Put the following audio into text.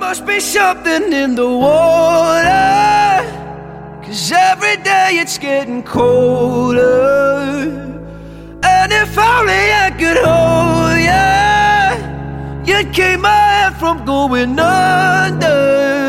must be something in the water, 'cause every day it's getting colder. And if only I could hold you, you'd keep my head from going under.